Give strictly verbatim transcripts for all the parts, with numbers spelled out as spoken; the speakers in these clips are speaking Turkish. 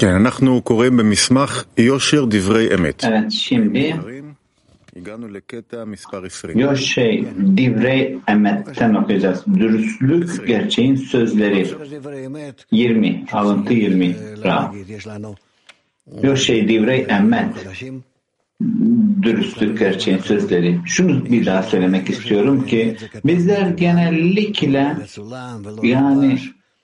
Evet, şimdi Yoshe Divrei Emet'ten okuyacağız. Dürüstlük gerçeğin sözleri. yirmi, alıntı yirmi. Yoshe Divrei Emet, dürüstlük gerçeğin sözleri. Şunu bir daha söylemek istiyorum ki bizler genellikle yani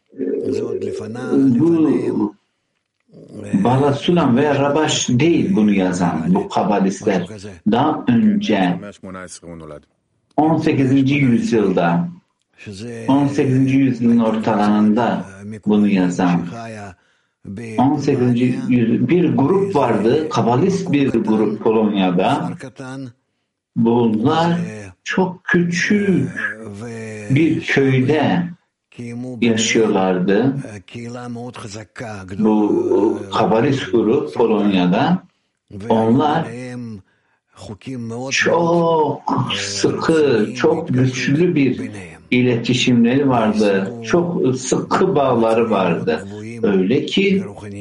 bu Bala Sulam veya Rabaş değil bunu yazan bu kabalistler. Daha önce on sekizinci yüzyılda on sekizinci yüzyılın ortalarında bunu yazan on sekizinci yüzyıl bir grup vardı. Kabalist bir grup Polonya'da. Bunlar çok küçük bir köyde yaşıyorlardı. Bu kabalist grup Polonya'da. Onlar çok sıkı, çok güçlü bir iletişimleri vardı. Çok sıkı bağları vardı. Öyle ki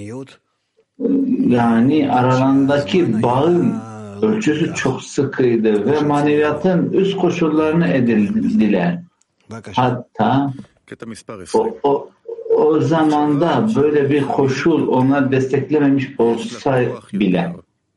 yani aralarındaki bağın ölçüsü çok sıkıydı ve maneviyatın üst koşullarını edildiler. Hatta o, o, o zamanda böyle bir koşul onlar desteklememiş olsa bile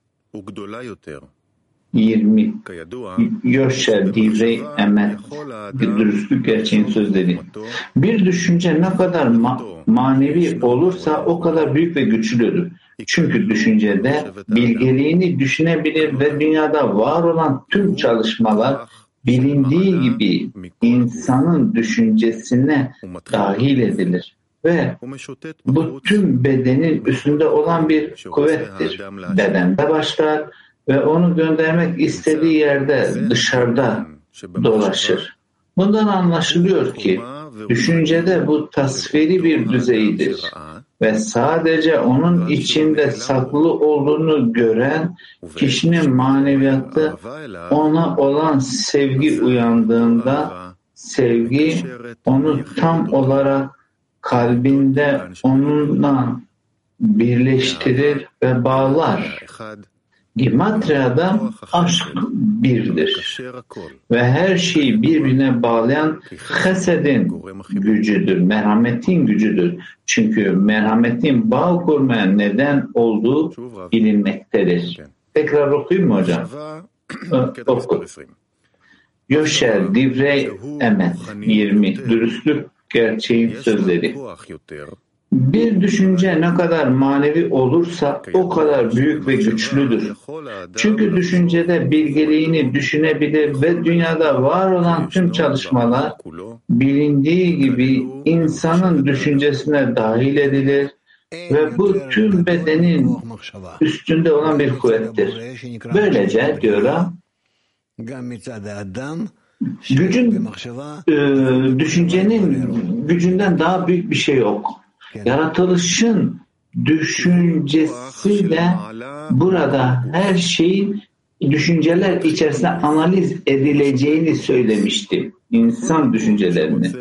yirmi Yoshe Divrei Emet, dürüstlük gerçeğin sözleri. Bir düşünce ne kadar ma- manevi olursa o kadar büyük ve güçlüdür. Çünkü düşüncede bilgeliğini düşünebilir ve dünyada var olan tüm çalışmalar bilindiği gibi insanın düşüncesine dahil edilir ve bu tüm bedenin üstünde olan bir kuvvettir. Bedende başlar ve onu göndermek istediği yerde dışarıda dolaşır. Bundan anlaşılıyor ki düşüncede bu tasviri bir düzeydir ve sadece onun içinde saklı olduğunu gören kişinin maneviyatı ona olan sevgi uyandığında sevgi onu tam olarak kalbinde onunla birleştirir ve bağlar. Gematriya'da aşk birdir ve her şeyi birbirine bağlayan Hesed'in gücüdür, merhametin gücüdür. Çünkü merhametin bağ kurmaya neden olduğu bilinmektedir. Tekrar okuyayım mı hocam? Oku. Yoshe Divrei Emet yirmi. Dürüstlük gerçeğin sözleri. Bir düşünce ne kadar manevi olursa o kadar büyük ve güçlüdür. Çünkü düşüncede bilgeliğini düşünebilir ve dünyada var olan tüm çalışmalar bilindiği gibi insanın düşüncesine dahil edilir ve bu tüm bedenin üstünde olan bir kuvvettir. Böylece diyorum, gücün, e, düşüncenin gücünden daha büyük bir şey yok. Yaratılışın düşüncesiyle burada her şeyin düşünceler içerisinde analiz edileceğini söylemiştim. İnsan düşüncelerini.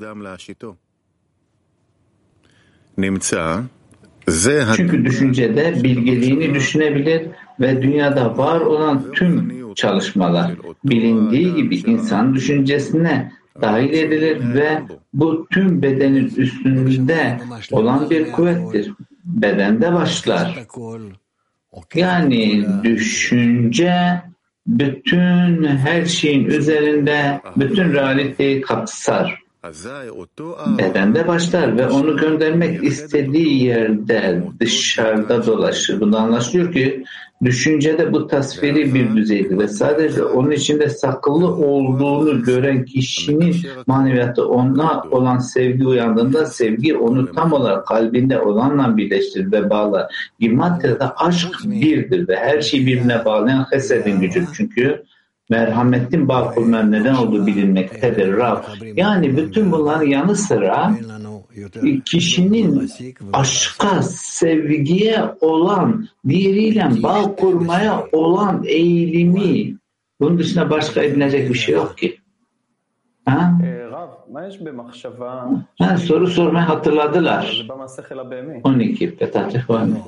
Çünkü düşüncede bilgeliğini düşünebilir ve dünyada var olan tüm çalışmalar bilindiği gibi insan düşüncesine dahil edilir ve bu tüm bedenin üstünde olan bir kuvvettir. Bedende başlar. Yani düşünce bütün her şeyin üzerinde bütün realiteyi kapsar. Bedende başlar ve onu göndermek istediği yerde dışarıda dolaşır. Bundan anlaşılıyor ki düşüncede bu tasviri bir düzeydir ve sadece onun içinde saklı olduğunu gören kişinin maneviyatı ona olan sevgi uyandığında sevgi onu tam olarak kalbinde olanla birleştirir ve bağlar. Gematriya'da aşk birdir ve her şeyi birbirine bağlayan Hesed'in gücüdür. Çünkü merhametin bağ kurmaya neden olduğu bilinmektedir. Rab. Yani bütün bunların yanı sıra kişinin aşka, sevgiye olan, diğeriyle bağ kurmaya olan eğilimi, bunun dışında başka edilecek bir şey yok ki. Ha? Ha, soru sormayı hatırladılar. on iki Petah var mı?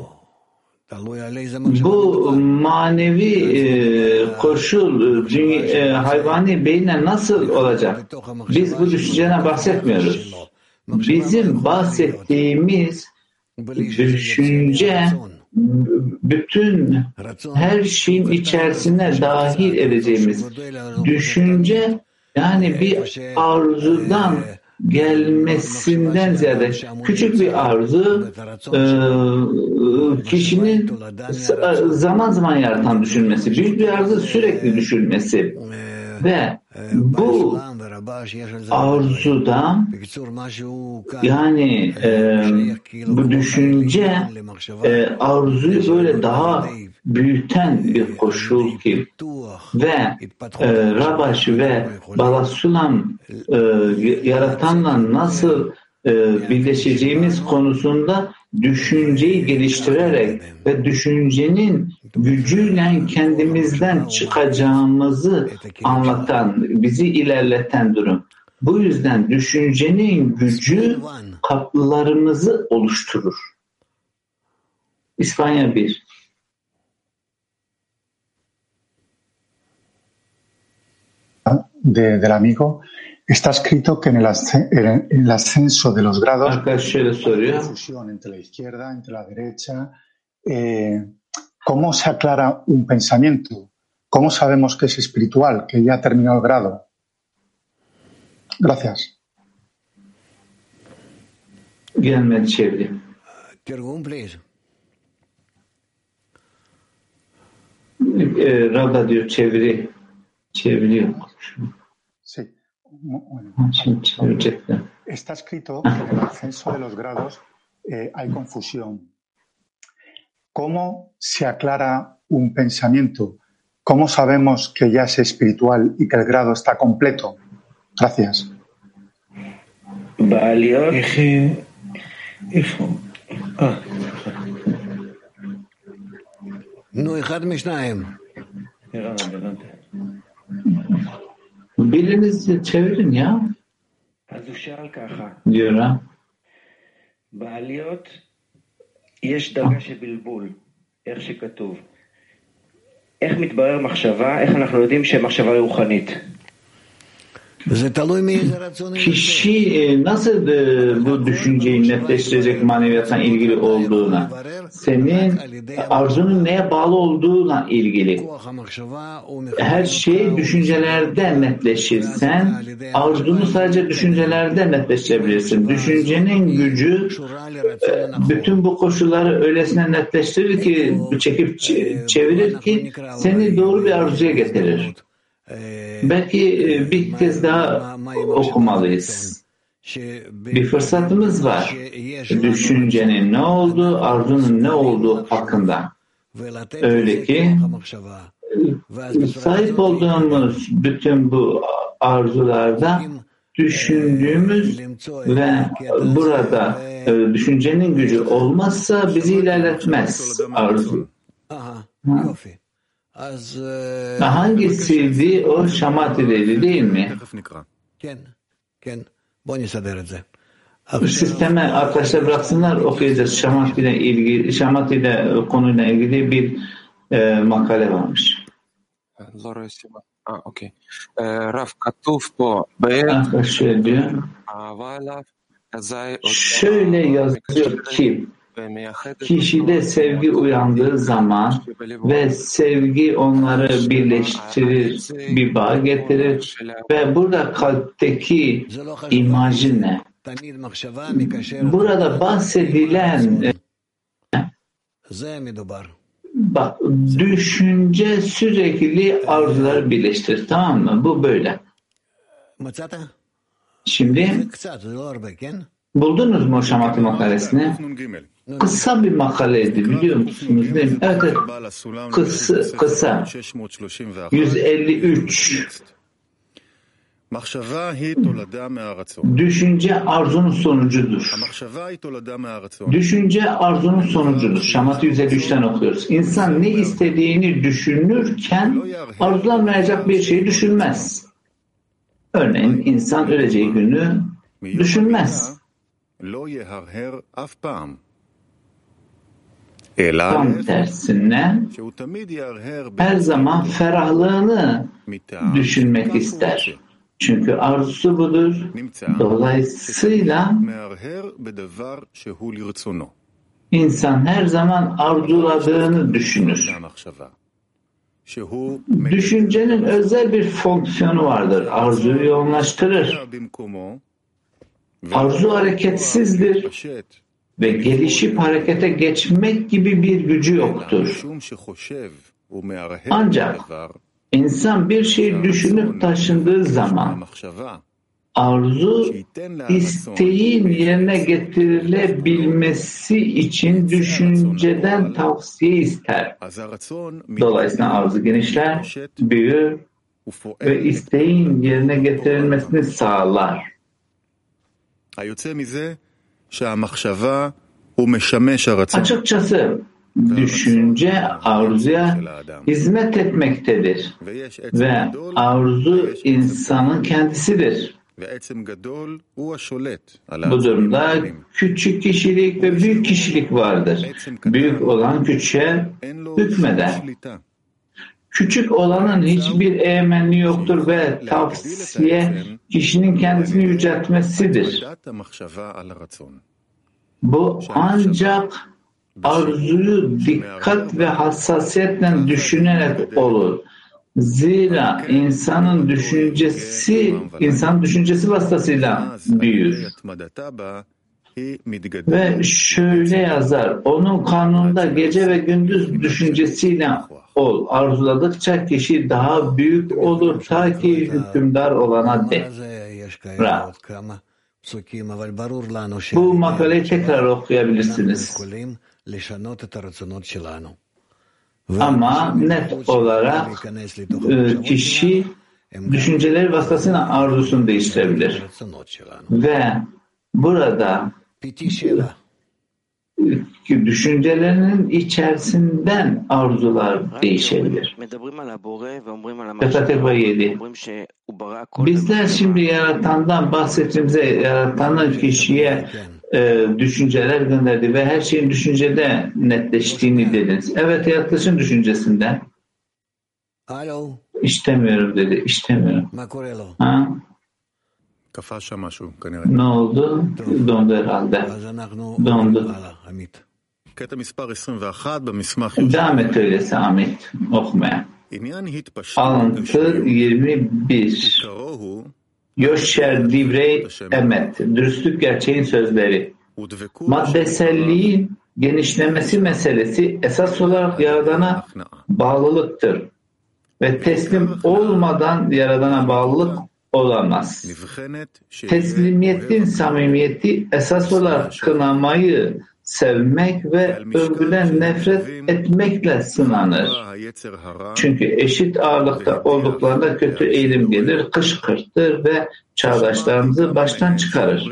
Bu manevi e, koşul dünya, e, hayvani beyinle nasıl olacak? Biz bu düşünceden bahsetmiyoruz. Bizim bahsettiğimiz düşünce bütün her şeyin içerisine dahil edeceğimiz düşünce, yani bir arzudan gelmesinden ziyade küçük bir arzu kişinin zaman zaman yaratan düşünmesi, büyük bir arzu sürekli düşünmesi ve bu arzuda, yani e, bu düşünce e, arzuyu böyle daha büyüten bir koşul ki ve e, Rabash ve Balasulam e, yaratanla nasıl e, birleşeceğimiz konusunda düşünceyi geliştirerek ve düşüncenin gücüyle kendimizden çıkacağımızı anlatan, bizi ilerleten durum. Bu yüzden düşüncenin gücü kapılarımızı oluşturur. İspanya bir. De, del amigo, está escrito que en el, asc- en el ascenso de los grados hay confusión entre la izquierda, entre la derecha. Eh, ¿Cómo se aclara un pensamiento? ¿Cómo sabemos que es espiritual, que ya terminó el grado? Gracias. Gelmedi çeviri. E, Rabda diyor çeviri. Çeviriyor. Sí. Bueno. Está escrito que en el ascenso de los grados eh, hay confusión. ¿Cómo se aclara un pensamiento? ¿Cómo sabemos que ya es espiritual y que el grado está completo? Gracias. בעליות. איפה? אה. נו, אחד משניים. Biriniz çevirin ya. אז הוא שאל ככה. diyor ha. בעליות יש דרגה של בלבול, איך שכתוב. איך מתברר מחשבה, איך אנחנו יודעים שמחשבה רוחנית? Kişi nasıl bu düşünceyi netleştirecek maneviyatla ilgili olduğuna, senin arzunun neye bağlı olduğuna ilgili. Her şey düşüncelerde netleşirsen, arzunu sadece düşüncelerde netleştirebilirsin. Düşüncenin gücü bütün bu koşulları öylesine netleştirir ki, çekip çevirir ki seni doğru bir arzuya getirir. Belki bir kez daha okumalıyız. Bir fırsatımız var. Düşüncenin ne olduğu, arzunun ne olduğu hakkında. Öyle ki sahip olduğumuz bütün bu arzularda düşündüğümüz ve burada düşüncenin gücü olmazsa bizi ilerletmez arzu. Hangisiydi o? Şamati'deydi değil mi? Sisteme arkadaşlar bıraksınlar, okuyacağız. Şamati'yle ilgili, Şamati'yle konuyla ilgili bir e, makale varmış. Arkadaşlar diyor. Şöyle yazıyor ki kişide sevgi uyandığı zaman ve sevgi onları birleştirir, bir bağ getirir ve burada kalpteki imajı ne? Burada bahsedilen bak, düşünce sürekli arzuları birleştirir, tamam mı? Bu böyle. Şimdi buldunuz mu o Şamati makalesini? Kısa bir makaleydi, biliyor musunuz değil mi? Evet, evet. Kısa, kısa. yüz elli üç. Düşünce arzunun sonucudur. Düşünce arzunun sonucudur. Şamati yüz elli üçten okuyoruz. İnsan ne istediğini düşünürken arzulanmayacak bir şey düşünmez. Örneğin insan öleceği günü düşünmez. Tam tersine her zaman ferahlığını düşünmek ister. Çünkü arzusu budur. Dolayısıyla insan her zaman arzuladığını düşünür. Düşüncenin özel bir fonksiyonu vardır. Arzuyu yoğunlaştırır. Arzu hareketsizdir ve gelişip harekete geçmek gibi bir gücü yoktur. Ancak insan bir şey düşünüp taşındığı zaman arzu isteğin yerine getirilebilmesi için düşünceden tavsiye ister. Dolayısıyla arzu genişler, büyür ve isteğin yerine getirilmesini sağlar. Açıkçası düşünce arzuya hizmet etmektedir ve arzu insanın kendisidir. Bu durumda küçük kişilik ve büyük kişilik vardır. Büyük olan küçüğe hükmeder. Küçük olanın hiçbir eğmenliği yoktur ve tavsiye kişinin kendisini yüceltmesidir. Bu ancak arzuyu dikkat ve hassasiyetle düşünerek olur. Zira insanın düşüncesi, insan düşüncesi vasıtasıyla büyür. Ve şöyle yazar, onun kanununda gece ve gündüz düşüncesiyle ol. Arzuladıkça kişi daha büyük olur ta ki hükümdar olana dek. Bu makaleyi tekrar okuyabilirsiniz. Ama net olarak kişi düşünceleri vasıtasıyla arzusunu değiştirebilir. Ve burada düşüncelerinin içerisinden arzular değişebilir. Fethateva yedi. Bizler şimdi yaratandan bahsettiğimizde yaratanın kişiye e, düşünceler gönderdi ve her şeyin düşüncede netleştiğini dediniz. Evet, yaratılışın düşüncesinden. İstemiyorum dedi. İstemiyorum. Ha? Ne oldu? Dondu herhalde. Dondu. Devam et öyleyse Ahmet okumaya. Alıntı yirmi bir. Yosher Divrei Emet. Dürüstlük gerçeğin sözleri. Maddeselliğin genişlemesi meselesi esas olarak Yaradan'a bağlılıktır. Ve teslim olmadan Yaradan'a bağlılık olamaz. Teslimiyetin samimiyeti esas olarak kınamayı sevmek ve övgüden nefret etmekle sınanır. Çünkü eşit ağırlıkta olduklarında kötü eğilim gelir, kışkırtır ve çağdaşlarımızı baştan çıkarır.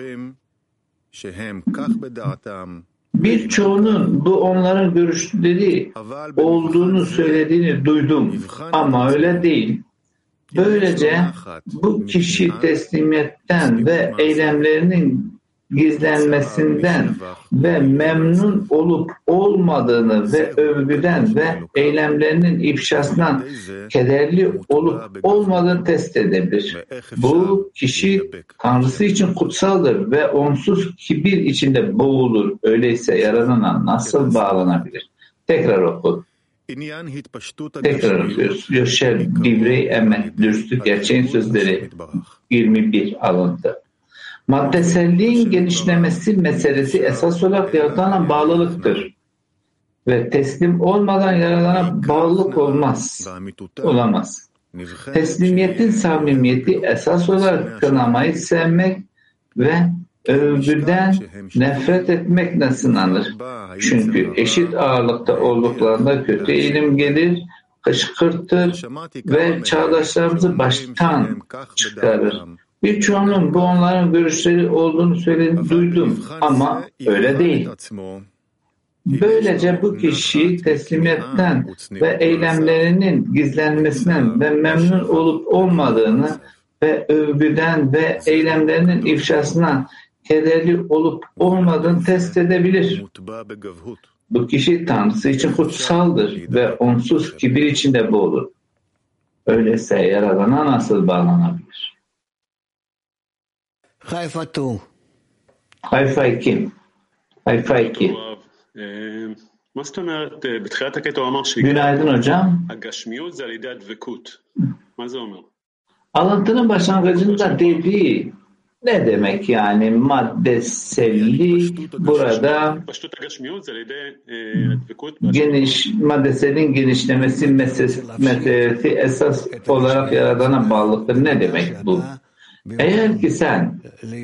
Birçoğunun bu onların görüşleri olduğunu söylediğini duydum ama öyle değil. Böylece bu kişi teslimiyetten ve eylemlerinin gizlenmesinden ve memnun olup olmadığını ve övgüden ve eylemlerinin ifşasından kederli olup olmadığını test edebilir. Bu kişi Tanrısı için kutsaldır ve onsuz kibir içinde boğulur. Öyleyse Yaradan'a nasıl bağlanabilir? Tekrar oku. Tekrar okuyoruz. Yosher Divrei Emet, dürüstlük gerçeğin sözleri yirmi bir alıntı. Maddeselliğin genişlemesi meselesi esas olarak Yaradan'a bağlılıktır. Ve teslim olmadan Yaradan'a bağlılık olmaz. Olamaz. Teslimiyetin samimiyeti esas olarak kınamayı sevmek ve övgüden nefret etmekle sınanır. Çünkü eşit ağırlıkta olduklarında kötü eğilim gelir, kışkırtır ve çağdaşlarımızı baştan çıkarır. Birçoğunun bu onların görüşleri olduğunu söylediğini duydum ama öyle değil. Böylece bu kişi teslimiyetten ve eylemlerinin gizlenmesinden ve memnun olup olmadığını ve övgüden ve eylemlerinin ifşasına kederli olup olmadığını test edebilir. Bu kişi Tanrısı için kutsaldır ve onsuz kibir içinde boğulur. Öyleyse Yaradan'a nasıl bağlanabilir? Hayfa tu. Hayfa iki. Hayfa iki. Günaydın hocam. Alıntının başlangıcında dediği ne demek yani maddesellik burada geniş maddeselin genişlemesi meselesi esas olarak Yaradan'a bağlılıktır. Ne demek bu? Eğer ki sen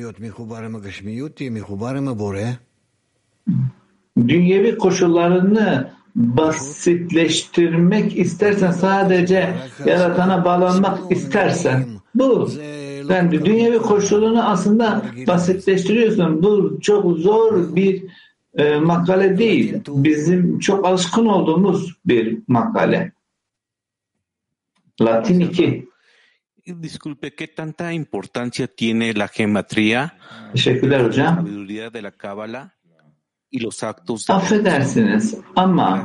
dünyevi koşullarını basitleştirmek istersen, sadece Yaradan'a bağlanmak istersen, bu sen dünyevi koşulunu aslında basitleştiriyorsun. Bu çok zor bir e, makale değil. Bizim çok alışkın olduğumuz bir makale. Latin iki. Disculpe, ¿qué tanta importancia tiene la gematría? Teşekkürler hocam. Sabiduría de la Cábala y los actos de... Affedersiniz ama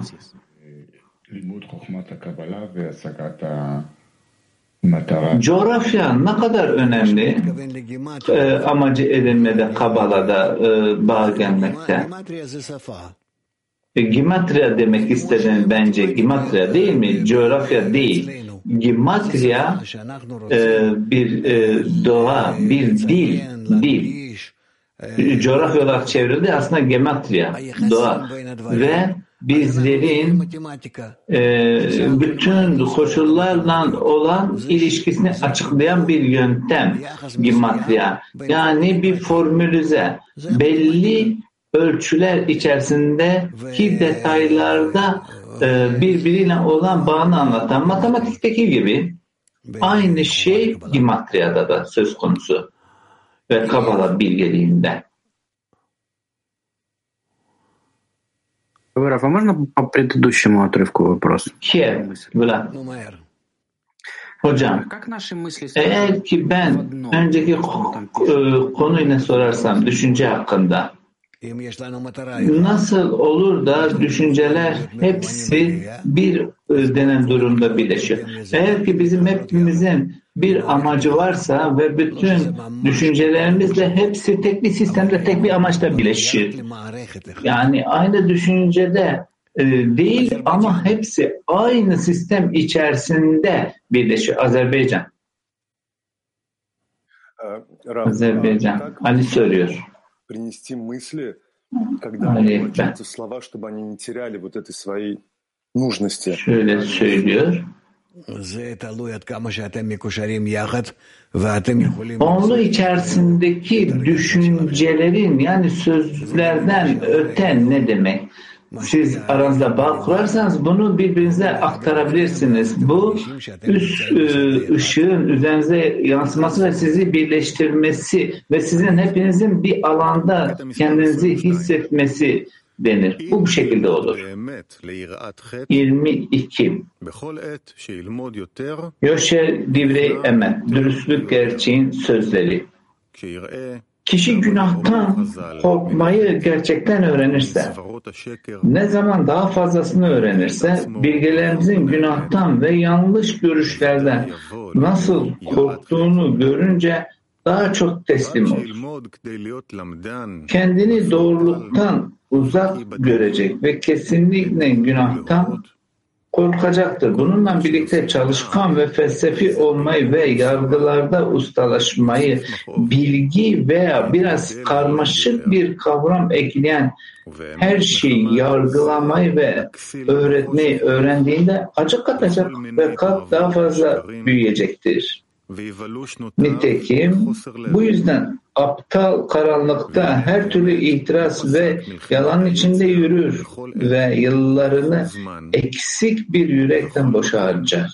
coğrafya ne kadar önemli e, amacı edinmede, Kabala'da e, bağ gelmekte. E, Gimatria demek istediğin bence Gimatria değil mi? Coğrafya değil. Gimatria e, bir e, doğa, bir dil, dil. Coğrafya olarak çevrildi aslında Gematria, doğa. Ve bizlerin e, bütün koşullarla olan ilişkisini açıklayan bir yöntem Gematria. Yani bir formülize, belli ölçüler içerisindeki detaylarda e, birbiriyle olan bağını anlatan matematikteki gibi aynı şey Gematria'da da söz konusu ve Kabala bilgeliğinde. Рафа, можно по предыдущему отрывку вопрос? Kiev, Vlad. Hocam, eğer ki ben önceki konuyla sorarsam düşünce hakkında, nasıl olur da düşünceler hepsi bir denen durumda birleşiyor? Eğer ki bizim hepimizin bir amacı varsa ve bütün düşüncelerimizle hepsi tek bir sistemde, tek bir amaçla birleşir. Yani aynı düşüncede e, değil ama hepsi aynı sistem içerisinde birleşiyor. Azerbaycan. Azerbaycan. Ali soruyor. Ali ben. Şöyle söylüyor. Onun içerisindeki düşüncelerin, yani sözlerden öten ne demek? Siz aranızda bağ kurarsanız bunu birbirinize aktarabilirsiniz. Bu üst ışığın üzerinize yansıması ve sizi birleştirmesi ve sizin hepinizin bir alanda kendinizi hissetmesi denir. Bu bu şekilde olur. yirmi iki. Yoshe Divrei Emet, dürüstlük gerçeğin sözleri. Kişi günahtan korkmayı gerçekten öğrenirse, ne zaman daha fazlasını öğrenirse, bilgelerimizin günahtan ve yanlış görüşlerden nasıl korktuğunu görünce daha çok teslim olur. Kendini doğruluktan uzak görecek ve kesinlikle günahtan korkacaktır. Bununla birlikte çalışkan ve felsefi olmayı ve yargılarda ustalaşmayı, bilgi veya biraz karmaşık bir kavram ekleyen her şeyi yargılamayı ve öğretmeyi öğrendiğinde acı katacak ve kat daha fazla büyüyecektir. Nitekim bu yüzden aptal karanlıkta her türlü itiraz ve yalanın içinde yürür ve yıllarını eksik bir yürekten boşa harcar.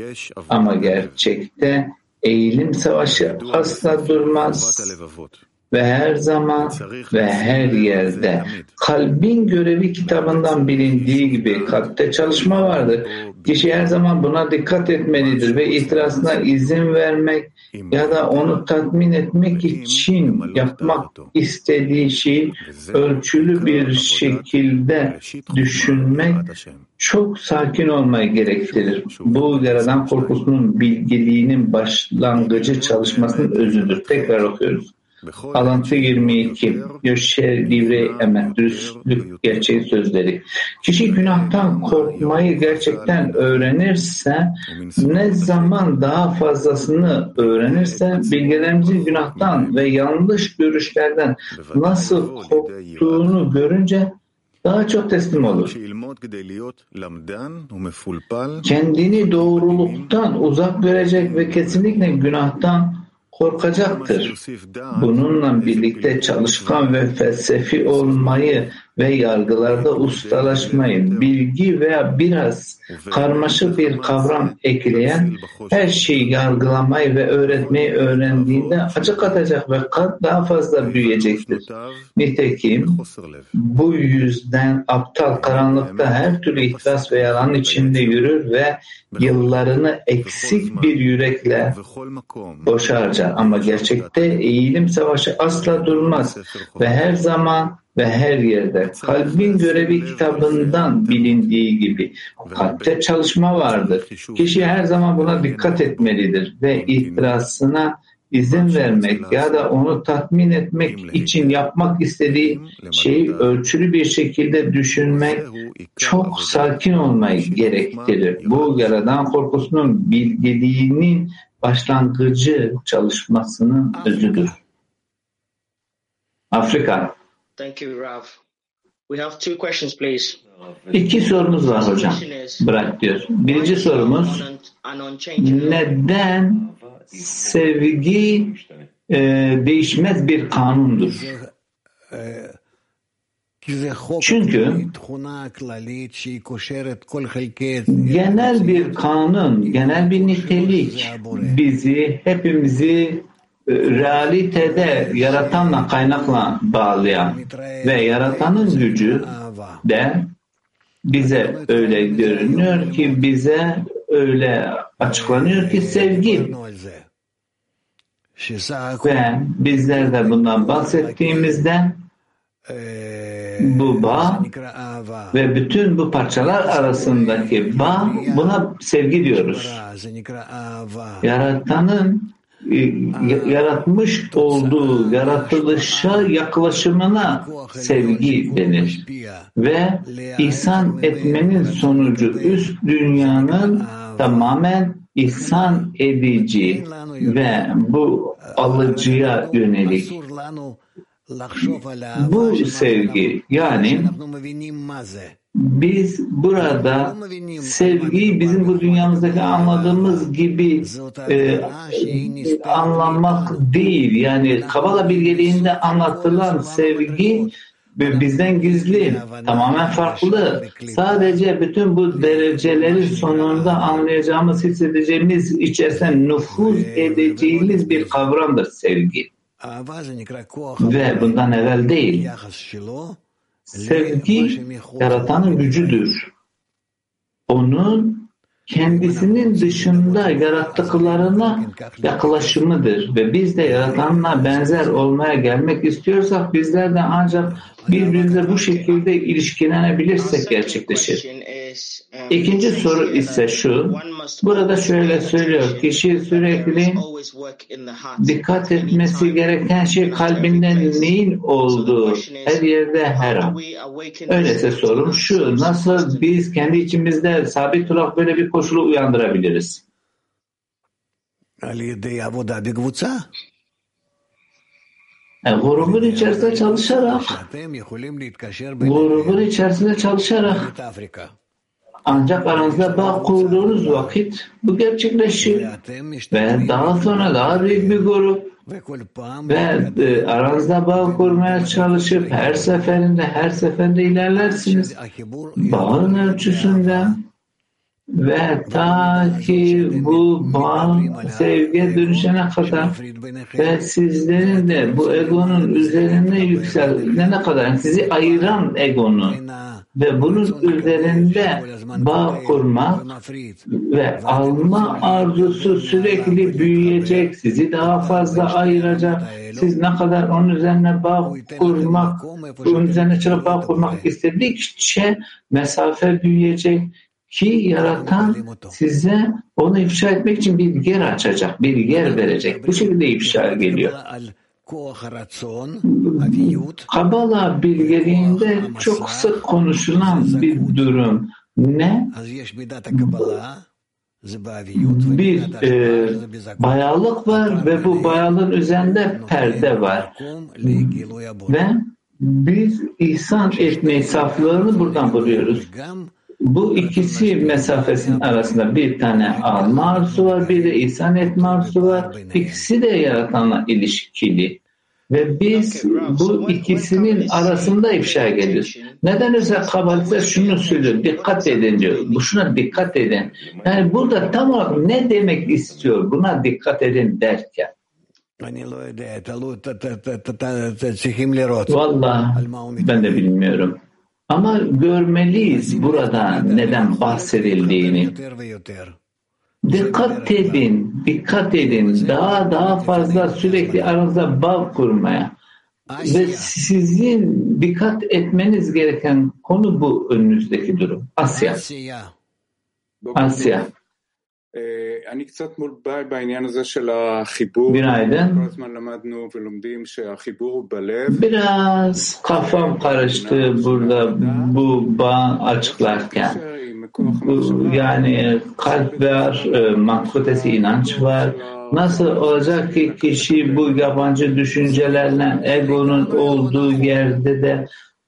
Ama gerçekte eğilim savaşı asla durmaz ve her zaman ve her yerde. Kalbin görevi kitabından bilindiği gibi kalpte çalışma vardır. Kişi her zaman buna dikkat etmelidir ve itirazına izin vermek ya da onu tatmin etmek için yapmak istediği şeyi ölçülü bir şekilde düşünmek çok sakin olmayı gerektirir. Bu yaradan korkusunun bilgeliğinin başlangıcı çalışmasının özüdür. Tekrar okuyoruz. Alıntı yirmi iki. Yosher Divrei Emet, dürüstlük gerçeği sözleri. Kişi günahtan korkmayı gerçekten öğrenirse, ne zaman daha fazlasını öğrenirse, bilgilerimizin günahtan ve yanlış görüşlerden nasıl korktuğunu görünce daha çok teslim olur. Kendini doğruluktan uzak görecek ve kesinlikle günahtan korkacaktır. Bununla birlikte çalışkan ve felsefi olmayı ve yargılarda ustalaşmayı, bilgi veya biraz karmaşık bir kavram ekleyen her şeyi yargılamayı ve öğretmeyi öğrendiğinde açık atacak ve kat daha fazla büyüyecektir. Nitekim bu yüzden aptal karanlıkta her türlü ihtiras ve yalan içinde yürür ve yıllarını eksik bir yürekle boşa harcar. Ama gerçekte eğilim savaşı asla durmaz ve her zaman ve her yerde kalbin görevi kitabından bilindiği gibi kalpte çalışma vardır. Kişi her zaman buna dikkat etmelidir ve itirazına izin vermek ya da onu tatmin etmek için yapmak istediği şeyi ölçülü bir şekilde düşünmek çok sakin olmayı gerektirir. Bu yaradan korkusunun bilgeliğinin başlangıcı çalışmasının özüdür. Afrika. Thank you, Rav. We have two questions, please. İki sorumuz var hocam. Bırak diyor. Birinci sorumuz, neden sevgi e, değişmez bir kanundur? Çünkü genel bir kanun, genel bir nitelik bizi, hepimizi realitede yaratanla kaynakla bağlayan ve yaratanın gücü de bize öyle görünüyor ki, bize öyle açıklanıyor ki sevgi. Ve bizler de bundan bahsettiğimizde bu bağ ve bütün bu parçalar arasındaki bağ, buna sevgi diyoruz. Yaratanın yaratmış olduğu yaratılışa yaklaşımına sevgi denir. Ve ihsan etmenin sonucu üst dünyanın tamamen ihsan edici ve bu alıcıya yönelik. Bu sevgi, yani biz burada sevgiyi bizim bu dünyamızdaki anladığımız gibi e, anlamak değil. Yani Kabala bilgeliğinde anlatılan sevgi bizden gizli, tamamen farklı. Sadece bütün bu dereceleri sonunda anlayacağımız, hissedeceğimiz, içerisinde nüfuz edeceğimiz bir kavramdır sevgi. Ve bundan evvel değil. Sevgi yaratanın gücüdür. Onun kendisinin dışında yarattıklarına yaklaşımıdır. Ve biz de yaratanla benzer olmaya gelmek istiyorsak bizler de ancak birbirimize bu şekilde ilişkilenebilirsek gerçekleşir. İkinci soru ise şu. Burada şöyle söylüyor. Kişi sürekli dikkat etmesi gereken şey kalbinden neyin olduğu, her yerde her an. Öyleyse sorum şu. Nasıl biz kendi içimizde sabit olarak böyle bir koşulu uyandırabiliriz? E, grubun içerisinde çalışarak grubun içerisinde çalışarak ancak aranızda bağ kurduğunuz vakit bu gerçekleşir. Ve daha sonra daha büyük bir grup ve e, aranızda bağ kurmaya çalışıp her seferinde her seferinde ilerlersiniz. Bağın ölçüsünde Ve ta ki bu bağ sevgiye dönüşene kadar ve sizlerin de bu egonun üzerine yükselene kadar sizi ayıran egonun ve bunun üzerinde bağ kurmak ve alma arzusu sürekli büyüyecek, sizi daha fazla ayıracak. Siz ne kadar onun üzerine bağ kurmak, onun üzerine çıkıp bağ kurmak istedikçe mesafe büyüyecek ki yaratan size onu ifşa etmek için bir yer açacak, bir yer verecek. Bu şekilde ifşa geliyor. Kabala bilgeliğinde çok sık konuşulan bir durum. Ne? Bir e, bayağılık var ve bu bayağılığın üzerinde perde var. Ve biz ihsan etmeyi, saflığını buradan buluyoruz. Bu ikisi mesafesinin arasında bir tane alma arzusu var, bir de ihsan etme arzusu var. İkisi de yaratanla ilişkili. Ve biz bu ikisinin arasında ifşa geliyoruz. Neden özel kabalistler şunu söylüyor, dikkat edin diyor. Bu şuna dikkat edin. Yani burada tam olarak ne demek istiyor buna dikkat edin derken? Vallahi ben de bilmiyorum. Ama görmeliyiz burada neden bahsedildiğini. Dikkat edin, dikkat edin. Daha daha fazla sürekli aranızda bağ kurmaya. Ve sizin dikkat etmeniz gereken konu bu önünüzdeki durum. Asya. Asya. Günaydın. Biraz kafam karıştı burada bu bağ açıklarken. Bu, yani kalp var, matkutesi inanç var. Nasıl olacak ki kişi bu yabancı düşüncelerle egonun olduğu yerde de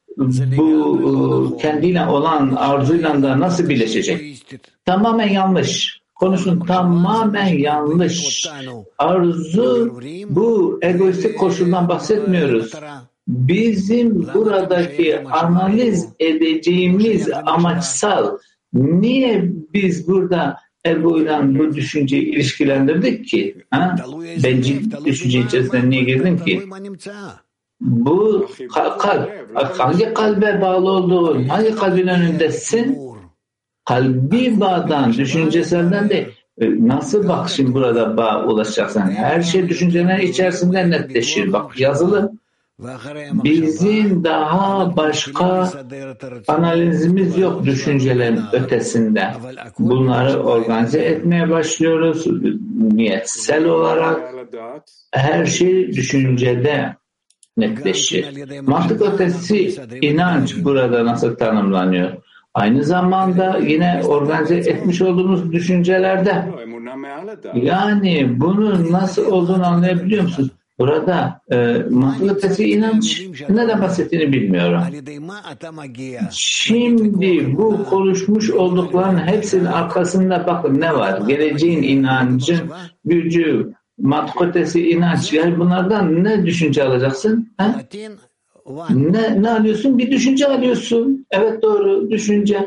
bu kendiyle olan arzuyla da nasıl birleşecek? Tamamen yanlış. Konuşun tamamen yanlış. Arzu bu egoistik koşuldan bahsetmiyoruz. Bizim buradaki analiz edeceğimiz amaçsal. Niye biz burada egoyla bu düşünceyi ilişkilendirdik ki? Ha? Bencil düşünce içerisinde niye girdin ki? Bu kalp, hangi kalbe bağlı olduğun, hangi kalbin önündesin? Kalbi bağdan, düşünceselden de nasıl bak şimdi burada bağ ulaşacaksın? Her şey düşünceler içerisinde netleşir. Bak yazılı. Bizim daha başka analizimiz yok düşüncelerin ötesinde. Bunları organize etmeye başlıyoruz. Niyetsel olarak her şey düşüncede netleşir. Mantık ötesi inanç burada nasıl tanımlanıyor? Aynı zamanda yine organize etmiş olduğumuz düşüncelerde. Yani bunun nasıl olduğunu anlayabiliyor musunuz? Burada e, mantık ötesi inanç neden bahsettiğini bilmiyorum. Şimdi bu konuşmuş olduklarının hepsinin arkasında bakın ne var? Geleceğin inancın gücü, mantık ötesi inanç. Yani bunlardan ne düşünce alacaksın? Ha? Ne, ne alıyorsun? Bir düşünce alıyorsun. Evet doğru, düşünce.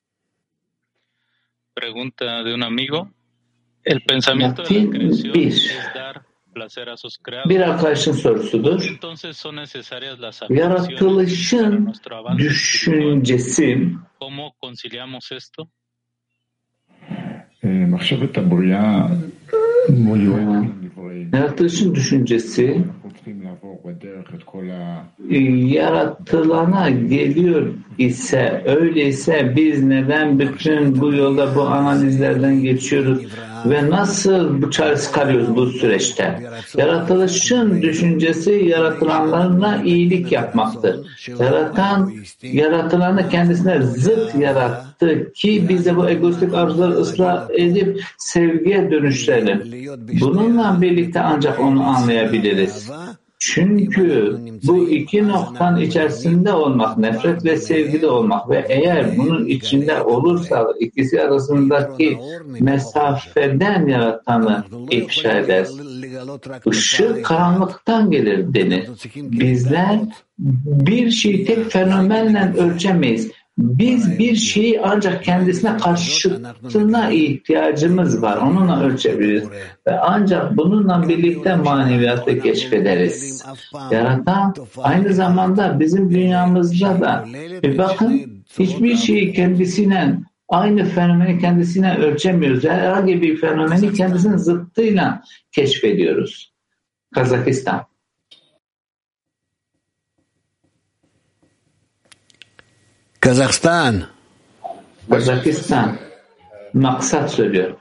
Pregunta de un amigo. El pensamiento de la creación es dar placer a sus creadores. Bir arkadaşın sorusudur. Entonces son necesarias las Yaratılışın düşüncesi. ¿Cómo conciliamos esto? Yaratılışın düşüncesi yaratılana geliyor ise öyleyse biz neden bütün bu yolda bu analizlerden geçiyoruz ve nasıl bu çare çıkarıyoruz bu süreçte? Yaratılışın düşüncesi yaratılanlarına iyilik yapmaktır. Yaratan yaratılanı kendisine zıt yarattı ki biz de bu egoistik arzuları ıslah edip sevgiye dönüştürelim. Bununla birlikte ancak onu anlayabiliriz. Çünkü bu iki noktanın içerisinde olmak, nefret ve sevgide olmak ve eğer bunun içinde olursa ikisi arasındaki mesafeden yaratanı ifşa eder. Işık karanlıktan gelir denir. Bizler bir şeyi tek fenomenle ölçemeyiz. Biz bir şeyi ancak kendisine karşıtına ihtiyacımız var. Onunla ölçebiliriz. Ve ancak bununla birlikte maneviyatı keşfederiz. Yaratan aynı zamanda bizim dünyamızda da bir bakın hiçbir şeyi kendisine aynı fenomeni kendisine ölçemiyoruz. Herhangi bir fenomeni kendisinin zıttıyla keşfediyoruz. Kazakistan. Kazakistan. Kazakistan. Maksat söylüyor.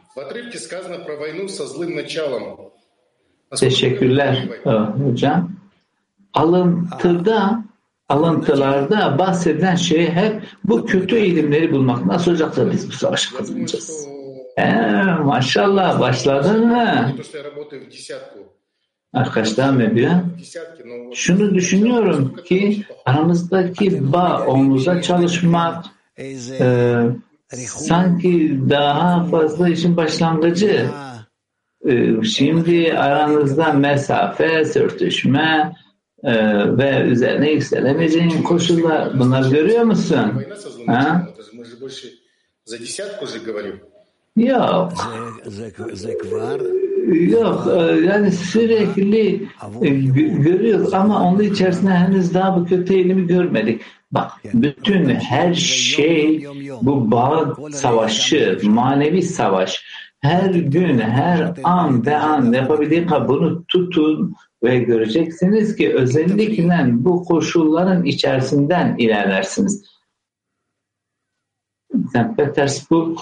Teşekkürler hocam. Alıntıda, alıntılarda bahsedilen şey hep bu kötü eğilimleri bulmak. Nasıl olacaksa biz bu savaşı kazanacağız. Eee maşallah başladın mı? Arkadaşlar ne diyor? Şunu düşünüyorum ki aramızdaki bağ, omuza çalışmak e, sanki daha fazla işin başlangıcı. E, şimdi aranızda mesafe, sürtüşme e, ve üzerine yükselemeyeceğin koşullar. Bunları görüyor musun? Ha? Yok. Yok. Yani sürekli görüyoruz ama onun içerisinde henüz daha bu kötü eğilimi görmedik. Bak bütün her şey bu bağ savaşı, manevi savaş. Her gün, her an ve an yapabildiği kadar bunu tutun ve göreceksiniz ki özellikle bu koşulların içerisinden ilerlersiniz. Sankt Petersburg,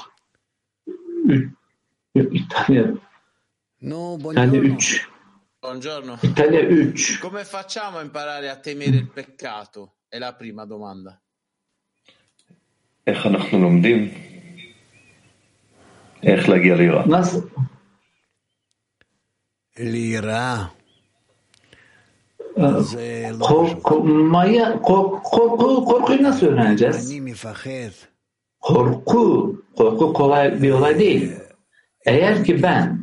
İtalya, İtalya üç. Buongiorno. İtalya üç. Come facciamo a imparare a temere il peccato? È la prima domanda. איך אנחנו לומדים? איך להגיע ליראה? Nasıl? ליראה. Korkmaya, korku, korku, korkuyu nasıl öğreneceğiz? Korku, korku kolay bir olay değil. Eğer ki ben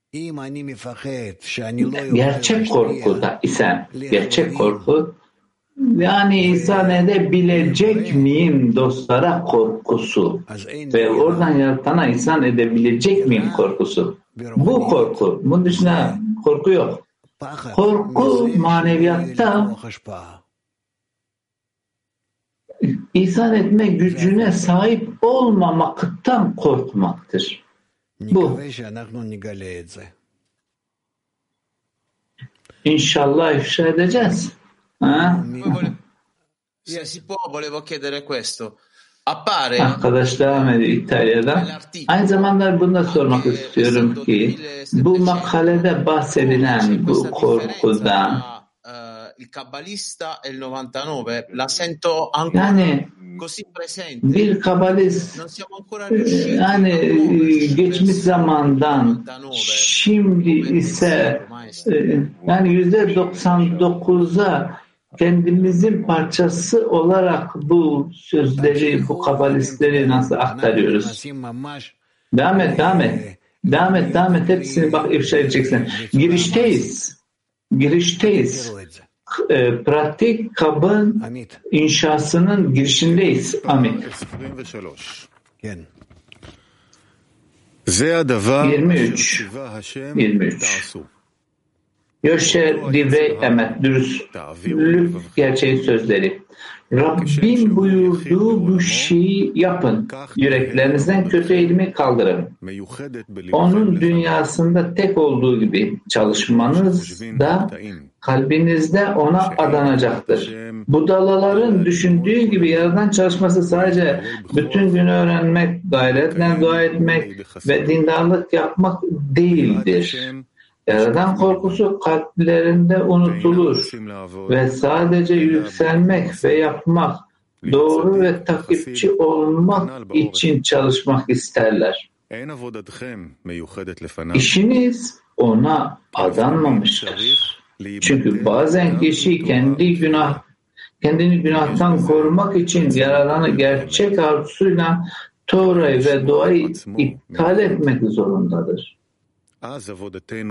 gerçek korkuda isem, gerçek korku, yani insan edebilecek miyim dostlara korkusu ve oradan yaratana insan edebilecek miyim korkusu. Bu korku, bunun dışında korku yok. Korku maneviyatta ihsan etme gücüne sahip olmamaktan korkmaktır. Bu. İnşallah ifşa edeceğiz. Ha? Si può, volevo chiedere questo. Appare. Arkadaş devam ediyor İtalya'da. Aynı zamanda bunu da sormak istiyorum ki bu makalede bahsedilen bu korkuda yani bir kabalist yani geçmiş zamandan şimdi ise yani yüzde doksan dokuza kendimizin parçası olarak bu sözleri, bu kabalistleri nasıl aktarıyoruz? Devam et, devam et. Devam et, devam et. Hepsini bak ifşa edeceksin. Girişteyiz. Girişteyiz. E, pratik kabın inşasının girişindeyiz. Amit. yirmi üç. yirmi üç. Yosher divrei emet, dürüstlük gerçeği sözleri. Rabbim buyurduğu bu şeyi yapın. Yüreklerinizden kötü eğilimi kaldırın. Onun dünyasında tek olduğu gibi çalışmanız da kalbinizde ona adanacaktır. Budalaların düşündüğü gibi yaradan çalışması sadece bütün gün öğrenmek, gayretle dua etmek ve dindarlık yapmak değildir. Yaradan korkusu kalplerinde unutulur ve sadece yükselmek ve yapmak, doğru ve takipçi olmak için çalışmak isterler. İşiniz ona adanmamıştır. Çünkü bazen kişi kendi günah, kendini günahtan korumak için Yaradan'ı gerçek arzusuyla Tora'yı ve duayı iptal etmek zorundadır.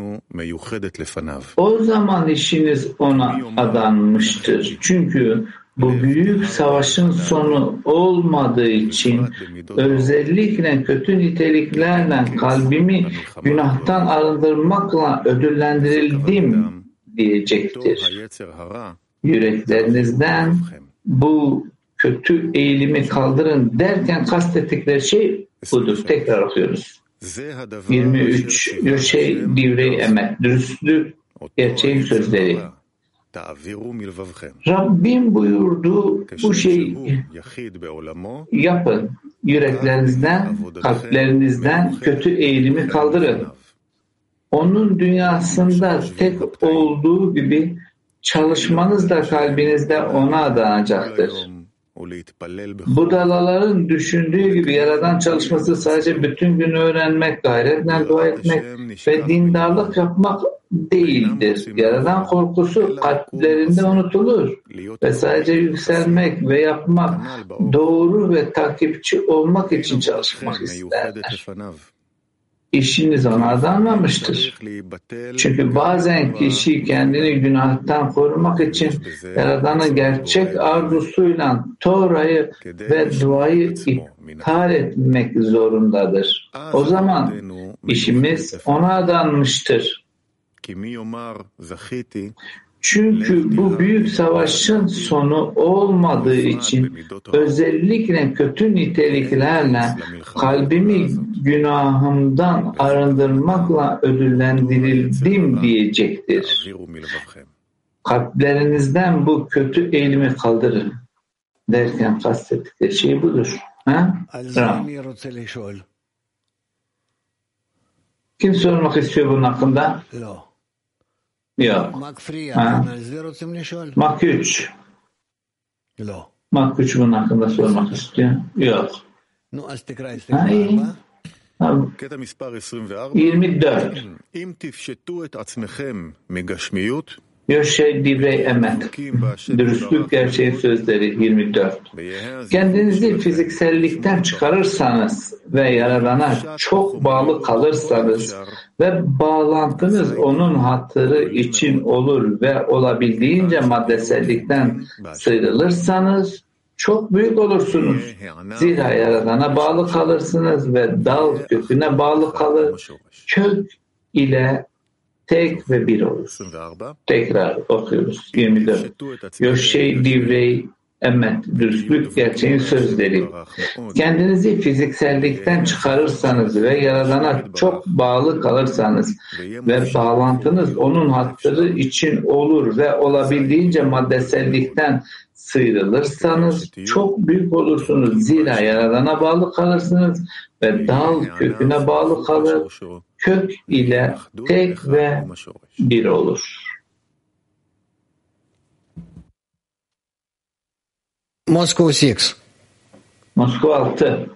O zaman işiniz ona adanmıştır. Çünkü bu büyük savaşın sonu olmadığı için özellikle kötü niteliklerle kalbimi günahtan arındırmakla ödüllendirildim diyecektir. Yüreklerinizden bu kötü eğilimi kaldırın derken kastettikleri şey budur. Tekrar okuyoruz. yirmi üç Yoshe Divrei Emet, dürüstlük gerçeğin sözleri. Rabbim buyurdu, bu şeyi yapın. Yüreklerinizden, kalplerinizden kötü eğilimi kaldırın. Onun dünyasında tek olduğu gibi çalışmanız da kalbinizde ona adanacaktır. Budalaların düşündüğü gibi Yaradan çalışması sadece bütün gün öğrenmek, gayretle dua etmek ve dindarlık yapmak değildir. Yaradan korkusu kalplerinde unutulur ve sadece yükselmek ve yapmak, doğru ve takipçi olmak için çalışmak isterler. İşiniz ona adanmamıştır. Çünkü bazen kişi kendini günahtan korumak için Yaradan'ın gerçek arzusuyla Tora'yı ve duayı iptal etmek zorundadır. O zaman işimiz ona adanmıştır. Çünkü bu büyük savaşın sonu olmadığı için özellikle kötü niteliklerle kalbimi günahımdan arındırmakla ödüllendirildim diyecektir. Kalplerinizden bu kötü eğilimi kaldırın derken kastettikleri şey budur. Ha? Tamam. Kim sormak istiyor bunun hakkında? Yok. Mak üç. Mak üç bunun hakkında sormak istiyor. Yok. Ha, iyi. yirmi dört. Yoshe Divrei Emet, dürüstlük gerçeği sözleri yirmi dört. Kendinizi fiziksellikten çıkarırsanız ve Yaradan'a çok bağlı kalırsanız ve bağlantınız onun hatırı için olur ve olabildiğince maddesellikten sıyrılırsanız çok büyük olursunuz. Zira Yaradan'a bağlı kalırsınız ve dal köküne bağlı kalır. Kök ile tek ve bir olur. Tekrar okuyoruz. yirmi dört. Yoshe Divrei Emet, dürüstlük gerçeğin sözleri. Kendinizi fiziksellikten çıkarırsanız ve Yaradan'a çok bağlı kalırsanız ve bağlantınız onun hatırı için olur ve olabildiğince maddesellikten sıyrılırsanız çok büyük olursunuz. Zira Yaradan'a bağlı kalırsınız ve dal köküne bağlı kalır. Kök ile tek ve bir olur. Москва шесть. Moskova altı.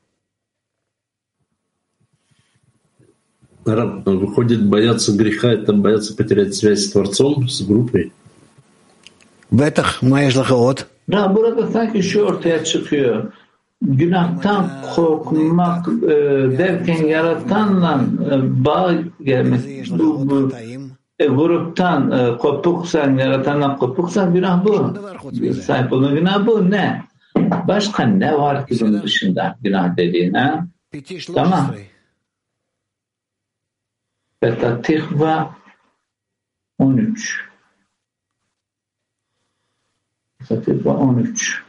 Раб, выходит, бояться греха — это бояться потерять связь с Творцом, с группой? Бетах, моя шлахаот. Ya burada sanki şu ortaya çıkıyor. Günahtan korkmak e, derken yaratanla e, bağ gelmek. Bu, bu e, gruptan e, kopuksan, yaratandan kopuksan günah bu. Sahip olduğun günah bu. Ne? Başka ne var ki bunun dışında günah dediğin? Ha? Tamam. Petatikva on üç. Petatikva on üç.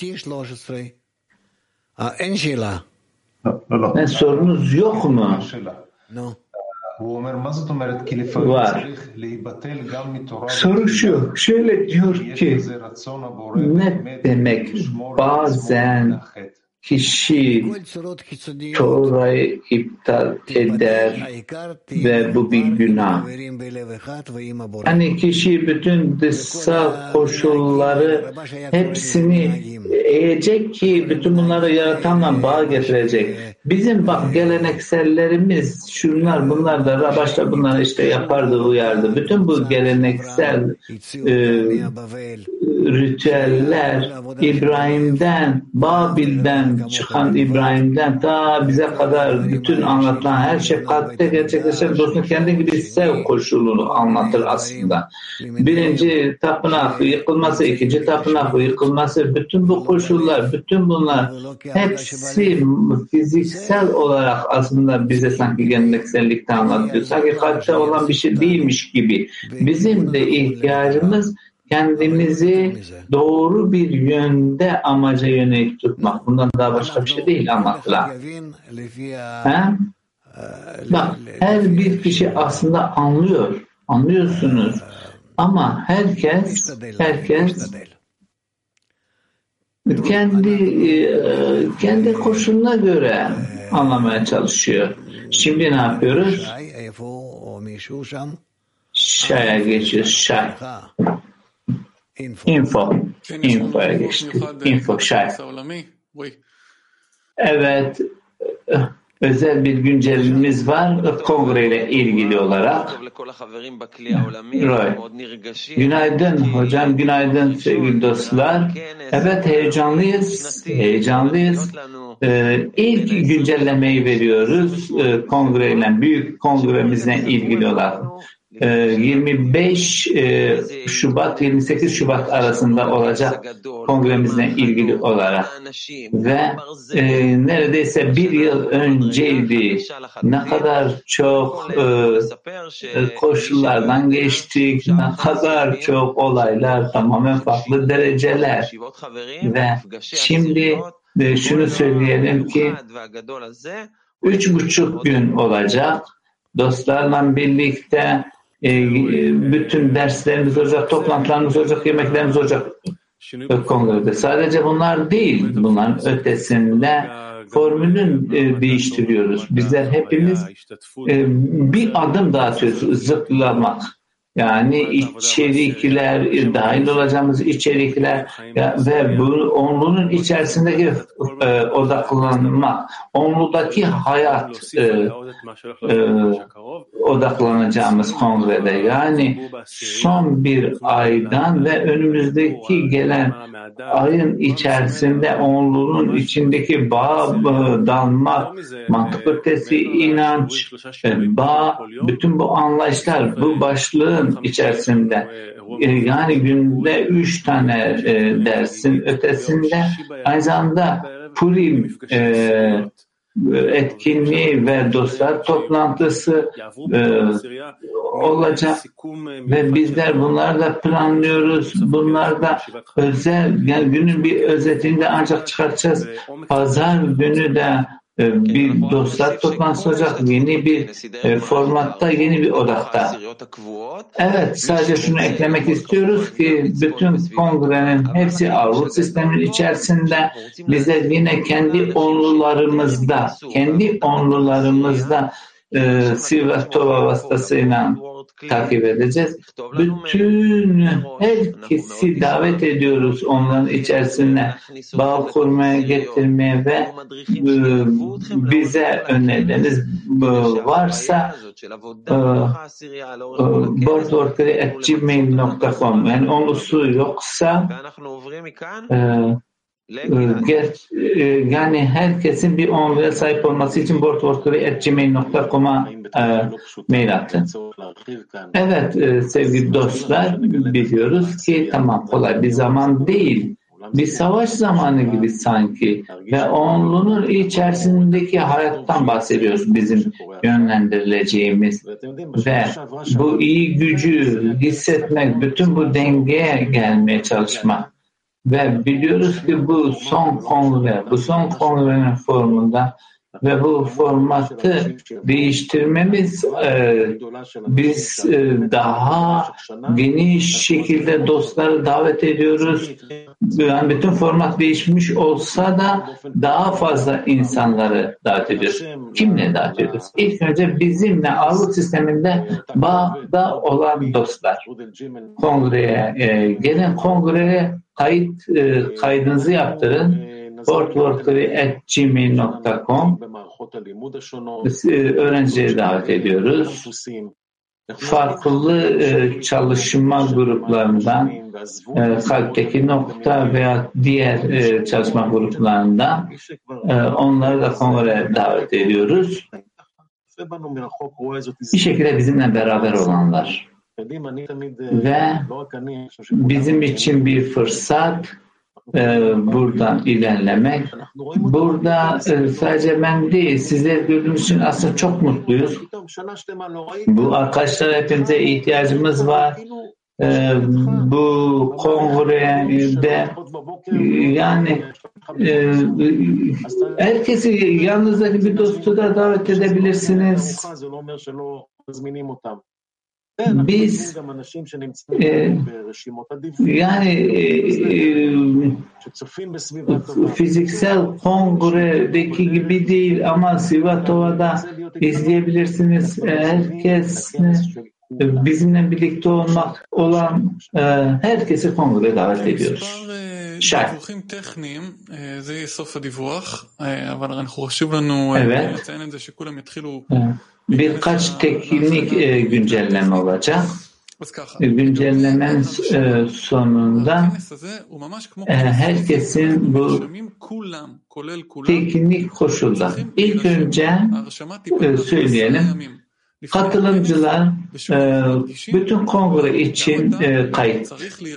Ne sorunuz yok mu? Var. Soru şu, şöyle diyor ki, ne demek bazen kişi Tora'yı iptal eder ve bu bir günah. Hani kişi bütün dışsal koşulları hepsini eğecek ki bütün bunları yaratanla bağ getirecek. Bizim bak geleneksellerimiz şunlar bunlar da başta bunlar işte yapardı uyardı. Bütün bu geleneksel e, ritüeller İbrahim'den, Babil'den Adem'den çıkan İbrahim'den ta bize kadar bütün anlatılan her şey kalpte gerçekleşen dostun kendi gibi sev koşulunu anlatır aslında. Birinci tapınak yıkılması, ikinci tapınak yıkılması, bütün bu koşullar, bütün bunlar hepsi fiziksel olarak aslında bize sanki geleneksellikte anlatıyor. Sanki kalpte olan bir şey değilmiş gibi. Bizim de ihtiyacımız kendimizi doğru bir yönde amaca yönelik tutmak. Bundan daha başka bir şey değil anlatılan. Ha? Bak, her bir kişi aslında anlıyor. Anlıyorsunuz. Ama herkes herkes kendi kendi koşuluna göre anlamaya çalışıyor. Şimdi ne yapıyoruz? Şaya geçiyoruz. Şay. Info. Info'ya geçtik. Info. Şay. Evet. Özel bir güncelimiz var kongreyle ilgili olarak. Roy. Günaydın hocam, günaydın sevgili dostlar. Evet, heyecanlıyız, heyecanlıyız. Ee, ilk güncellemeyi veriyoruz ee, kongreyle, büyük kongremizle ilgili olarak. yirmi beş Şubat yirmi sekiz Şubat arasında olacak kongremizle ilgili olarak ve e, neredeyse bir yıl önceydi. Ne kadar çok e, koşullardan geçtik, ne kadar çok olaylar, tamamen farklı dereceler ve şimdi e, şunu söyleyelim ki üç buçuk gün olacak. Dostlarla birlikte e, bütün derslerimiz olacak, toplantılarımız olacak, yemeklerimiz olacak kongrede. Sadece bunlar değil, bunların ötesinde formülün e, değiştiriyoruz. Bizler hepimiz e, bir adım daha atıyoruz, zıplamak. Yani içerikler, dahil olacağımız içerikler ya, ve bu onlunun içerisindeki e, odaklanmak, onludaki hayat e, e, odaklanacağımız kongrede. Yani son bir aydan ve önümüzdeki gelen ayın içerisinde onlunun içindeki bağ, dalmak, mantık ötesi inanç, bağ, bütün bu anlayışlar, bu başlığın içerisinde yani günde üç tane e, dersin ötesinde aynı zamanda Purim e, etkinliği ve dostlar toplantısı e, olacak ve bizler bunları da planlıyoruz. Bunlar da özel, yani günün bir özetinde ancak çıkartacağız. Pazar günü de bir dostlar toplantısı olacak, yeni bir e, formatta, yeni bir odakta. Evet, sadece şunu eklemek istiyoruz ki bütün kongrenin hepsi Avrupa sisteminin içerisinde bize yine kendi onlularımızda, kendi onlularımızda e, Silvertova vasıtasıyla takip edeceğiz. Bütün herkesi davet ediyoruz onların içerisine bağ kurmaya, getirmeye ve e, bize önerileriniz varsa e, e, boardworkery at gmail nokta com yani onlusu yoksa e, yani herkesin bir onluya sahip olması için boardworkery at gmail nokta com'a e, mail atın. Evet sevgili dostlar, biliyoruz ki tamam kolay bir zaman değil. Bir savaş zamanı gibi sanki ve onlunun içerisindeki hayattan bahsediyoruz bizim yönlendirileceğimiz ve bu iyi gücü hissetmek, bütün bu dengeye gelmeye çalışmak. Ve biliyoruz ki bu son kongre, bu son kongrenin formunda ve bu formatı değiştirmemiz e, biz e, daha geniş şekilde dostları davet ediyoruz. Yani bütün format değişmiş olsa da daha fazla insanları davet ediyoruz. Kimle davet ediyoruz? İlk önce bizimle Avrupa sisteminde bağda olan dostlar. Kongreye e, gelen kongreye kayıt e, kaydınızı yaptırın. boardworkery at gmail nokta com öğrencileri davet ediyoruz. farklı e, çalışma gruplarından, e, kalpteki nokta veya diğer e, çalışma gruplarından e, onları da kongreye davet ediyoruz. Bir şekilde bizimle beraber olanlar. Ve bizim için bir fırsat e, buradan ilerlemek. Burada e, sadece ben değil, sizleri gördüğümüz için aslında çok mutluyuz. Bu arkadaşlar hepimize ihtiyacımız var. E, bu kongrede yani e, herkesi yanınızdaki bir dostu da davet edebilirsiniz. Biz e, yani e, fiziksel kongredeki gibi değil ama Sivatova'da izleyebilirsiniz. Herkes bizimle birlikte olmak olan e, herkesi kongreye davet ediyoruz. Şay. Evet. Birkaç teknik e, güncelleme olacak. Güncellemenin e, sonunda e, herkesin bu teknik koşullar. İlk önce e, söyleyelim. Katılımcılar e, bütün kongre için e, kayıt.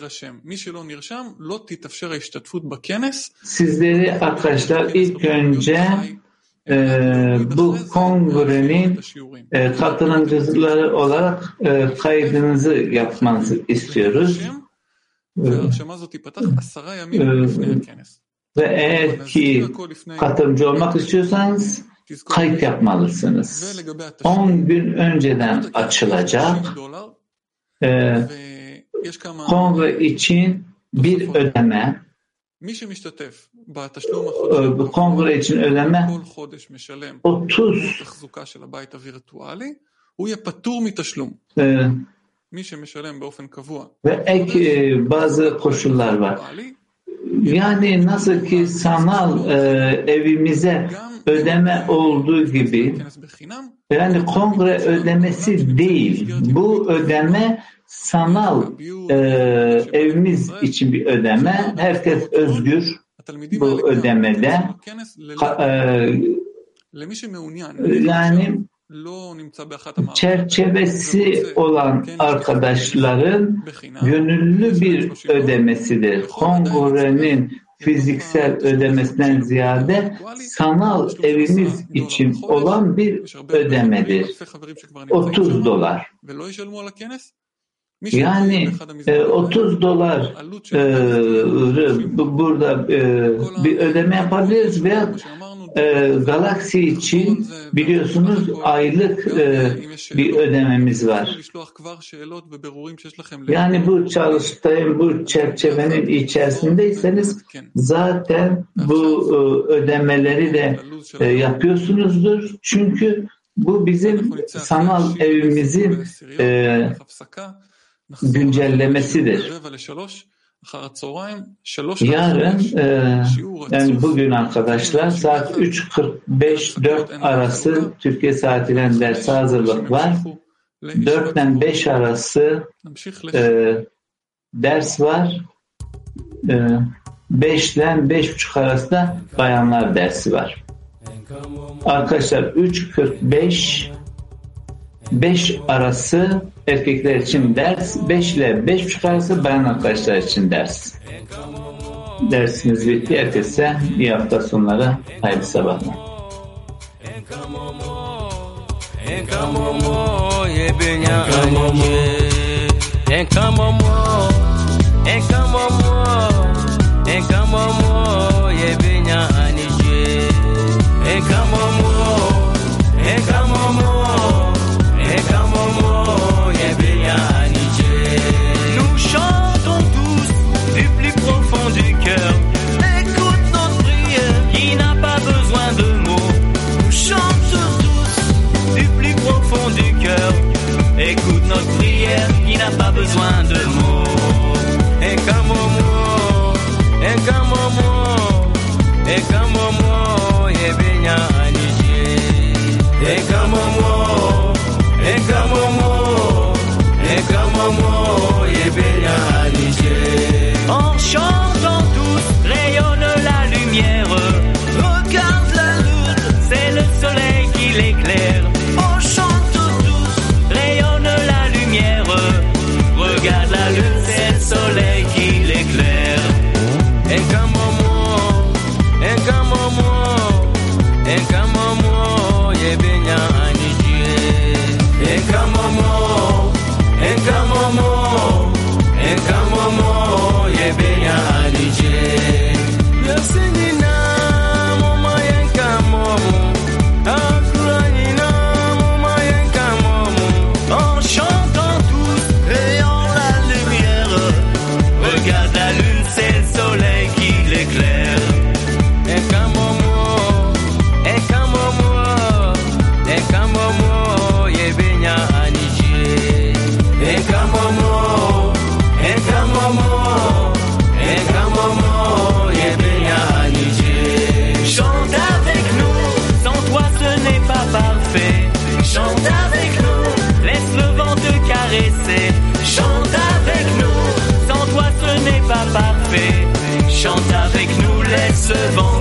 Sizleri arkadaşlar ilk önce e, bu kongrenin e, katılımcıları olarak e, kaydınızı yapmanızı istiyoruz. E, e, ve eğer ki katılımcı olmak istiyorsanız kayıt yapmalısınız. on gün önceden açılacak. E, kongre için bir ödeme, bu kongre için ödeme otuz e, ve ek e, bazı koşullar var. Yani nasıl ki sanal e, evimize ödeme olduğu gibi, yani kongre ödemesi değil, bu ödeme sanal e, evimiz için bir ödeme. Herkes özgür bu ödemede. Ha, e, yani çerçevesi olan arkadaşların gönüllü bir ödemesidir. Kongrenin fiziksel ödemesinden ziyade sanal evimiz için olan bir ödemedir. otuz dolar. Yani e, otuz dolar e, burada e, bir ödeme yapabiliriz veya e, Galaxy için biliyorsunuz aylık e, bir ödememiz var. Yani bu çalıştayın, bu çerçevenin içerisindeyseniz zaten bu e, ödemeleri de e, yapıyorsunuzdur. Çünkü bu bizim sanal evimizin e, güncellemesidir. Yarın e, yani bugün arkadaşlar saat üç kırk beş dört arası Türkiye saatiyle derse hazırlık var. dörtten beş arası e, ders var. E, beşten beş buçuk arası da bayanlar dersi var. Arkadaşlar üç kırk beş beş arası erkekler için ders, beş ile beş buçuk arası bayan arkadaşlar için ders. Dersimiz bitti. Herkese iyi hafta sonları. Hayırlı sabahlar. Nous chantons tous du plus profond du cœur. Écoute notre prière qui n'a pas besoin de mots. Nous chantons tous du plus profond du cœur. Écoute notre prière qui n'a pas besoin de mots. Et comme au mot, et comme au mot, et comme au mot, et bien et comme au mot, et comme au mot.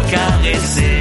caresser.